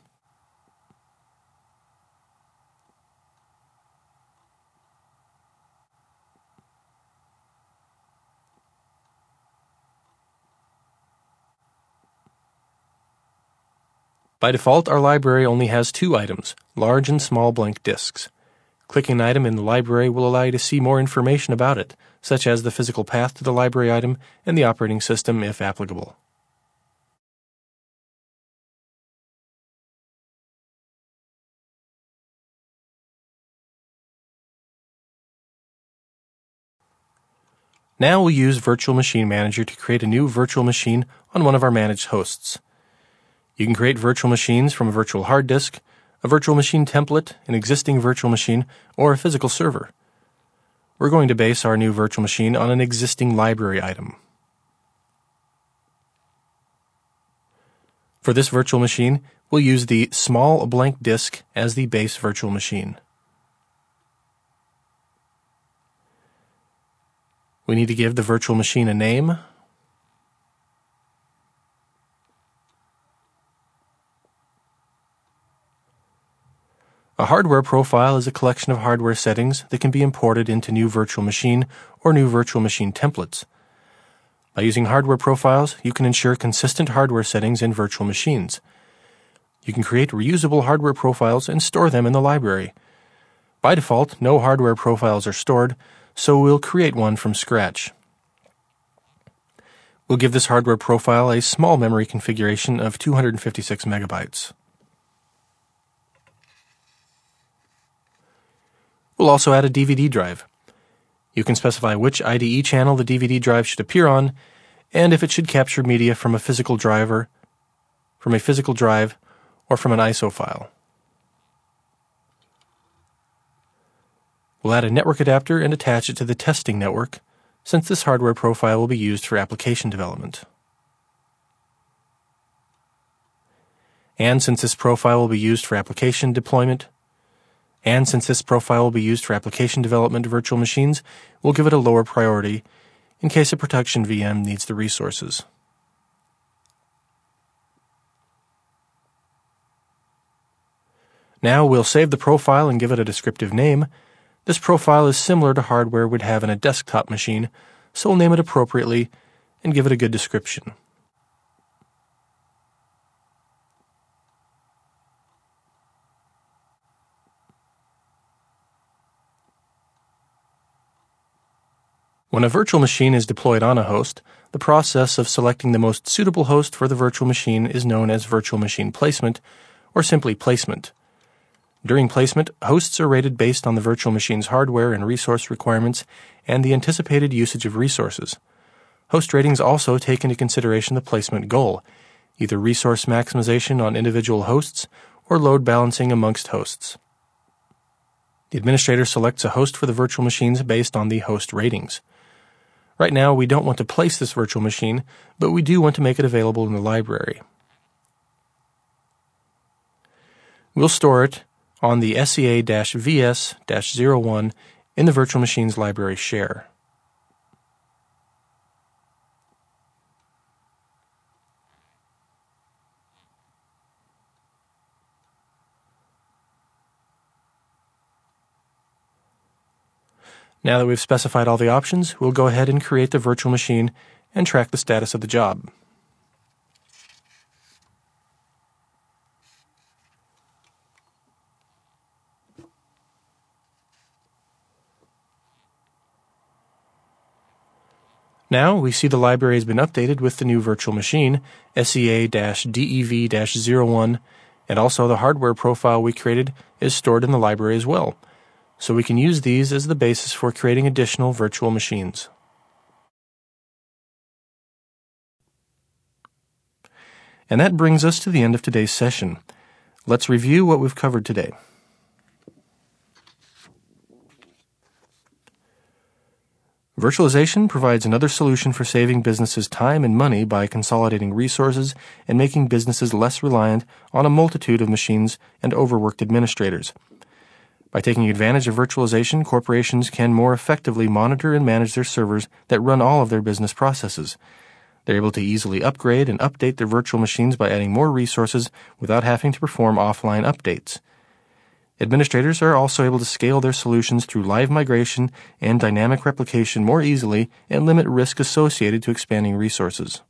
By default, our library only has two items, large and small blank disks. Clicking an item in the library will allow you to see more information about it, such as the physical path to the library item and the operating system if applicable. Now we'll use Virtual Machine Manager to create a new virtual machine on one of our managed hosts. You can create virtual machines from a virtual hard disk, a virtual machine template, an existing virtual machine, or a physical server. We're going to base our new virtual machine on an existing library item. For this virtual machine, we'll use the small blank disk as the base virtual machine. We need to give the virtual machine a name. A hardware profile is a collection of hardware settings that can be imported into new virtual machine or new virtual machine templates. By using hardware profiles, you can ensure consistent hardware settings in virtual machines. You can create reusable hardware profiles and store them in the library. By default, no hardware profiles are stored, so we'll create one from scratch. We'll give this hardware profile a small memory configuration of two hundred fifty-six megabytes. We'll also add a D V D drive. You can specify which I D E channel the D V D drive should appear on, and if it should capture media from a physical driver, from a physical drive, or from an I S O file. We'll add a network adapter and attach it to the testing network, since this hardware profile will be used for application development. And since this profile will be used for application deployment, And since this profile will be used for application development virtual machines, we'll give it a lower priority in case a production V M needs the resources. Now we'll save the profile and give it a descriptive name. This profile is similar to hardware we'd have in a desktop machine, so we'll name it appropriately and give it a good description. When a virtual machine is deployed on a host, the process of selecting the most suitable host for the virtual machine is known as virtual machine placement, or simply placement. During placement, hosts are rated based on the virtual machine's hardware and resource requirements and the anticipated usage of resources. Host ratings also take into consideration the placement goal, either resource maximization on individual hosts or load balancing amongst hosts. The administrator selects a host for the virtual machines based on the host ratings. Right now, we don't want to place this virtual machine, but we do want to make it available in the library. We'll store it on the S E A V S zero one in the virtual machines library share. Now that we've specified all the options, we'll go ahead and create the virtual machine and track the status of the job. Now we see the library has been updated with the new virtual machine, S E A D E V zero one, and also the hardware profile we created is stored in the library as well, so we can use these as the basis for creating additional virtual machines. And that brings us to the end of today's session. Let's review what we've covered today. Virtualization provides another solution for saving businesses time and money by consolidating resources and making businesses less reliant on a multitude of machines and overworked administrators. By taking advantage of virtualization, corporations can more effectively monitor and manage their servers that run all of their business processes. They're able to easily upgrade and update their virtual machines by adding more resources without having to perform offline updates. Administrators are also able to scale their solutions through live migration and dynamic replication more easily and limit risk associated to expanding resources.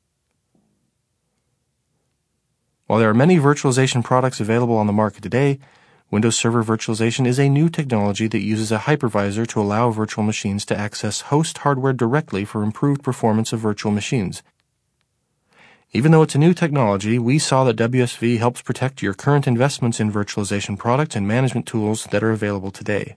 While there are many virtualization products available on the market today, Windows Server Virtualization is a new technology that uses a hypervisor to allow virtual machines to access host hardware directly for improved performance of virtual machines. Even though it's a new technology, we saw that W S V helps protect your current investments in virtualization products and management tools that are available today.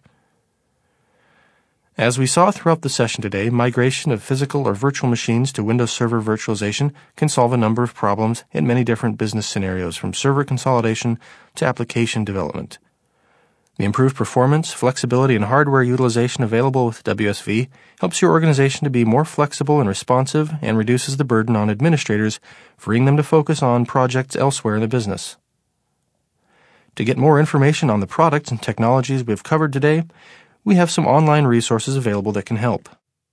As we saw throughout the session today, migration of physical or virtual machines to Windows Server Virtualization can solve a number of problems in many different business scenarios, from server consolidation to application development. The improved performance, flexibility, and hardware utilization available with W S V helps your organization to be more flexible and responsive and reduces the burden on administrators, freeing them to focus on projects elsewhere in the business. To get more information on the products and technologies we've covered today, we have some online resources available that can help.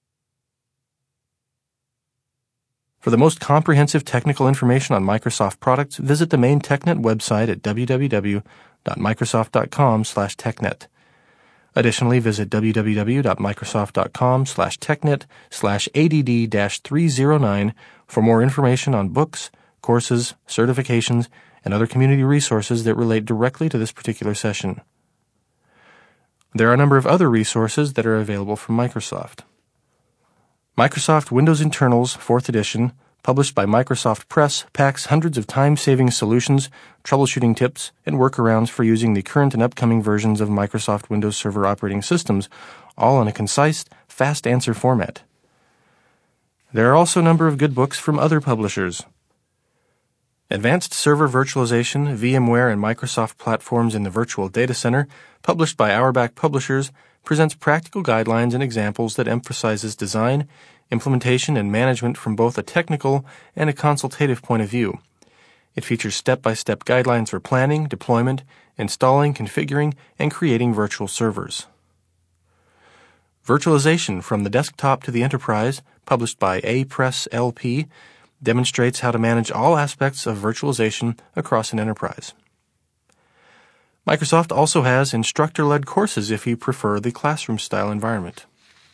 For the most comprehensive technical information on Microsoft products, visit the main TechNet website at w w w dot microsoft dot com slash technet. Additionally, visit w w w dot microsoft dot com slash technet slash A D D three oh nine for more information on books, courses, certifications, and other community resources that relate directly to this particular session. There are a number of other resources that are available from Microsoft. Microsoft Windows Internals fourth edition, published by Microsoft Press, packs hundreds of time-saving solutions, troubleshooting tips, and workarounds for using the current and upcoming versions of Microsoft Windows Server operating systems, all in a concise, fast-answer format. There are also a number of good books from other publishers. Advanced Server Virtualization, VMware, and Microsoft Platforms in the Virtual Data Center, published by Auerbach Publishers, presents practical guidelines and examples that emphasizes design, implementation, and management from both a technical and a consultative point of view. It features step-by-step guidelines for planning, deployment, installing, configuring, and creating virtual servers. Virtualization from the Desktop to the Enterprise, published by A Press L P, demonstrates how to manage all aspects of virtualization across an enterprise. Microsoft also has instructor-led courses if you prefer the classroom-style environment.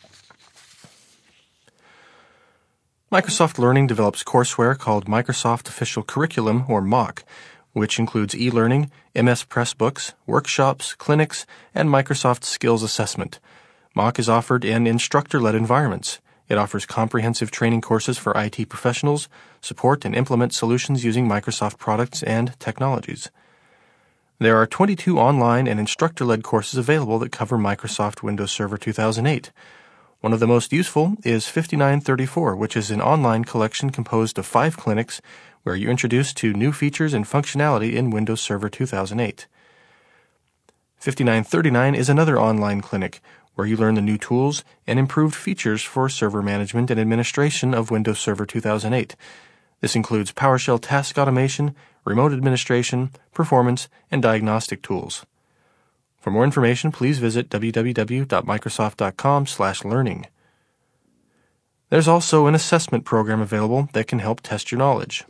Microsoft Learning develops courseware called Microsoft Official Curriculum, or M O C, which includes e-learning, M S Pressbooks, workshops, clinics, and Microsoft Skills Assessment. M O C is offered in instructor-led environments. It offers comprehensive training courses for I T professionals, support and implement solutions using Microsoft products and technologies. There are twenty-two online and instructor-led courses available that cover Microsoft Windows Server two thousand eight. One of the most useful is fifty-nine thirty-four, which is an online collection composed of five clinics where you're introduced to new features and functionality in Windows Server two thousand eight. fifty-nine thirty-nine is another online clinic where you learn the new tools and improved features for server management and administration of Windows Server two thousand eight. This includes PowerShell task automation, remote administration, performance, and diagnostic tools. For more information, please visit w w w dot microsoft dot com slash learning. There's also an assessment program available that can help test your knowledge.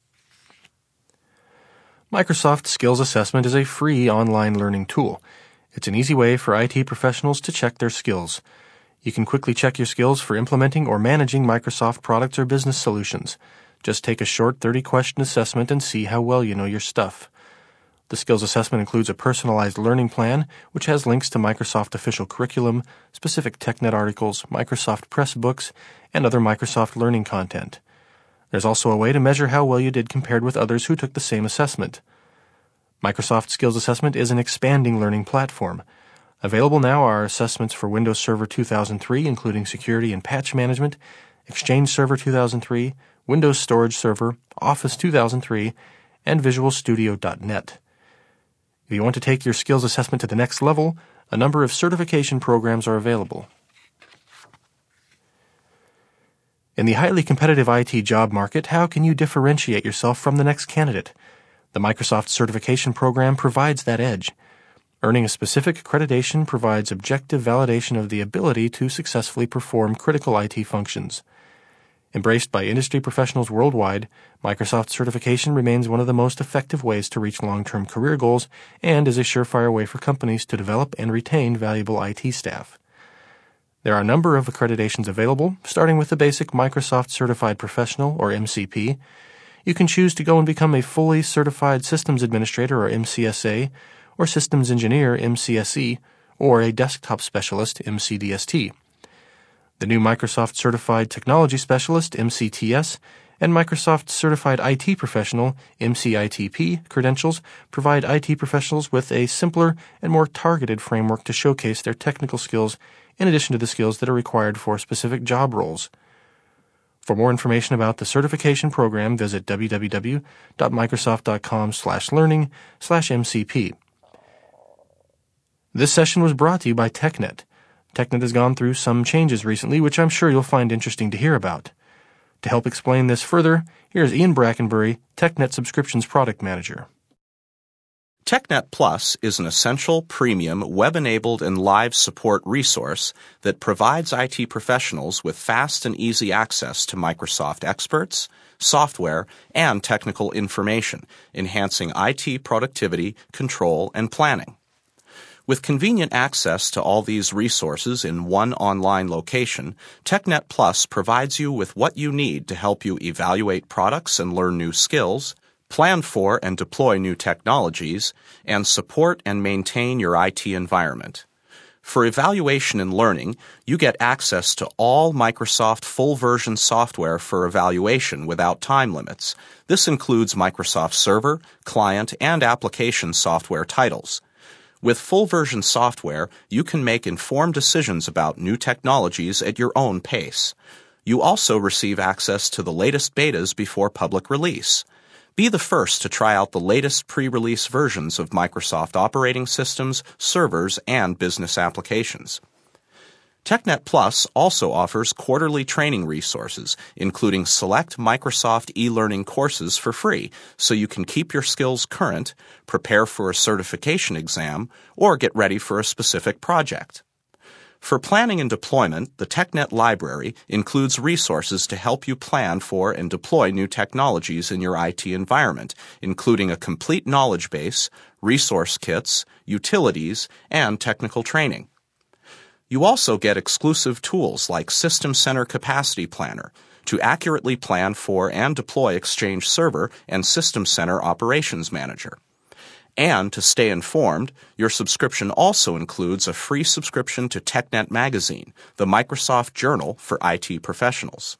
Microsoft Skills Assessment is a free online learning tool. It's an easy way for I T professionals to check their skills. You can quickly check your skills for implementing or managing Microsoft products or business solutions. Just take a short thirty-question assessment and see how well you know your stuff. The skills assessment includes a personalized learning plan, which has links to Microsoft official curriculum, specific TechNet articles, Microsoft Press books, and other Microsoft learning content. There's also a way to measure how well you did compared with others who took the same assessment. Microsoft Skills Assessment is an expanding learning platform. Available now are assessments for Windows Server two thousand three, including security and patch management, Exchange Server two thousand three, Windows Storage Server, Office two thousand three, and Visual Studio dot net. If you want to take your skills assessment to the next level, a number of certification programs are available. In the highly competitive I T job market, how can you differentiate yourself from the next candidate? The Microsoft Certification Program provides that edge. Earning a specific accreditation provides objective validation of the ability to successfully perform critical I T functions. Embraced by industry professionals worldwide, Microsoft certification remains one of the most effective ways to reach long-term career goals and is a surefire way for companies to develop and retain valuable I T staff. There are a number of accreditations available, starting with the basic Microsoft Certified Professional, or M C P. You can choose to go and become a fully certified Systems Administrator, or M C S A, or Systems Engineer, M C S E, or a Desktop Specialist, M C D S T. The new Microsoft Certified Technology Specialist, M C T S, and Microsoft Certified I T Professional, M C I T P, credentials provide I T professionals with a simpler and more targeted framework to showcase their technical skills in addition to the skills that are required for specific job roles. For more information about the certification program, visit w w w dot microsoft dot com slash learning slash M C P. This session was brought to you by TechNet. TechNet has gone through some changes recently, which I'm sure you'll find interesting to hear about. To help explain this further, here's Ian Brackenbury, TechNet Subscriptions Product Manager. TechNet Plus is an essential, premium, web-enabled, and live support resource that provides I T professionals with fast and easy access to Microsoft experts, software, and technical information, enhancing I T productivity, control, and planning. With convenient access to all these resources in one online location, TechNet Plus provides you with what you need to help you evaluate products and learn new skills, plan for and deploy new technologies, and support and maintain your I T environment. For evaluation and learning, you get access to all Microsoft full-version software for evaluation without time limits. This includes Microsoft Server, client, and application software titles. With full-version software, you can make informed decisions about new technologies at your own pace. You also receive access to the latest betas before public release. Be the first to try out the latest pre-release versions of Microsoft operating systems, servers, and business applications. TechNet Plus also offers quarterly training resources, including select Microsoft e-learning courses for free, so you can keep your skills current, prepare for a certification exam, or get ready for a specific project. For planning and deployment, the TechNet Library includes resources to help you plan for and deploy new technologies in your I T environment, including a complete knowledge base, resource kits, utilities, and technical training. You also get exclusive tools like System Center Capacity Planner to accurately plan for and deploy Exchange Server and System Center Operations Manager. And to stay informed, your subscription also includes a free subscription to TechNet Magazine, the Microsoft Journal for I T professionals.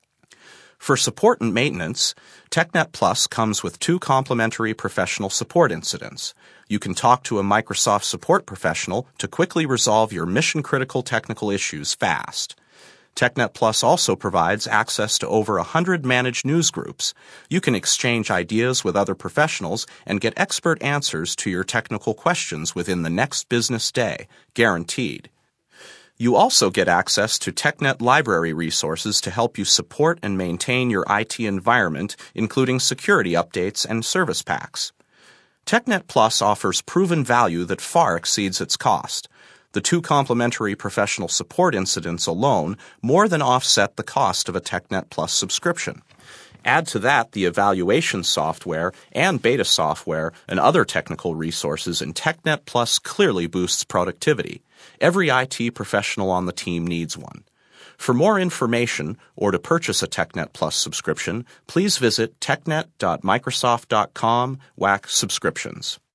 For support and maintenance, TechNet Plus comes with two complimentary professional support incidents. You can talk to a Microsoft support professional to quickly resolve your mission-critical technical issues fast. TechNet Plus also provides access to over one hundred managed news groups. You can exchange ideas with other professionals and get expert answers to your technical questions within the next business day, guaranteed. You also get access to TechNet Library resources to help you support and maintain your I T environment, including security updates and service packs. TechNet Plus offers proven value that far exceeds its cost. The two complimentary professional support incidents alone more than offset the cost of a TechNet Plus subscription. Add to that the evaluation software and beta software and other technical resources, and TechNet Plus clearly boosts productivity. Every I T professional on the team needs one. For more information or to purchase a TechNet Plus subscription, please visit technet dot microsoft dot com slash subscriptions.